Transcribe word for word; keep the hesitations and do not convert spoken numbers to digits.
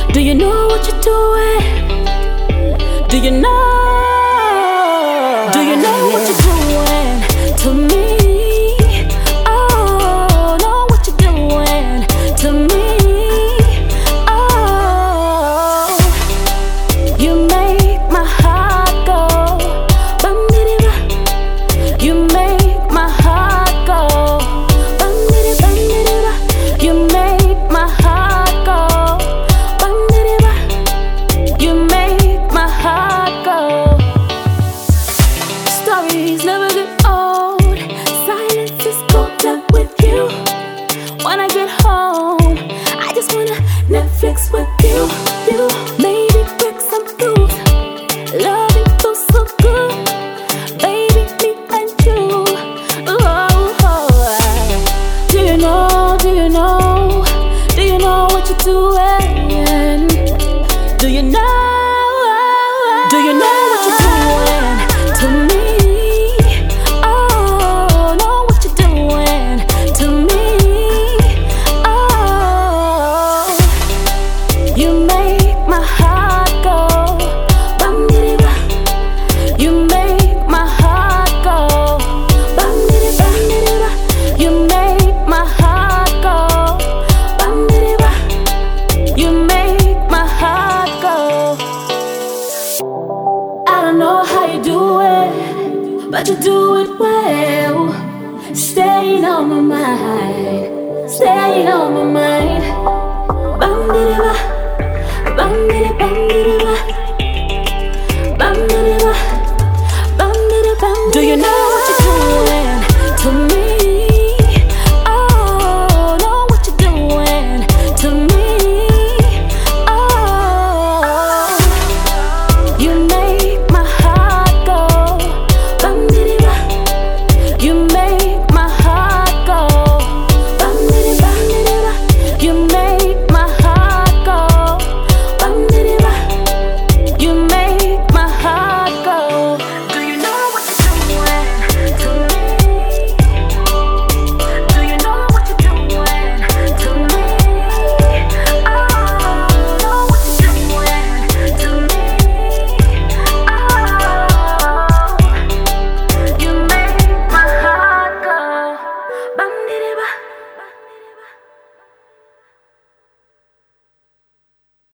Do you know what you're doing? Do you know? Do you know what you're doing to me? Oh, know what you're doing to me? Oh, you make my heart go bum-diddy-ba. You make my heart go bum-diddy-bum-diddy-ba. You make my heart go bum-diddy-ba. You make my heart go. Stories never get old. Silence is golden with you. When I get home, I just wanna Netflix with you. You maybe break some rules. Loving feels so good, baby, me and you. Oh, oh. Do you know? Do you know? Do you know what you're doing? Do you know? Do you know what you're doing to me? Oh, know what you're doing to me? Oh, you make my heart go bum-diddy-ba. You make my heart go bum-diddy-bum-diddy-ba. You make my heart go bum-diddy-ba. You make my heart go. I don't know how you do it, but you do it well. Staying on my mind, staying on my mind. Bum-diddy-ba.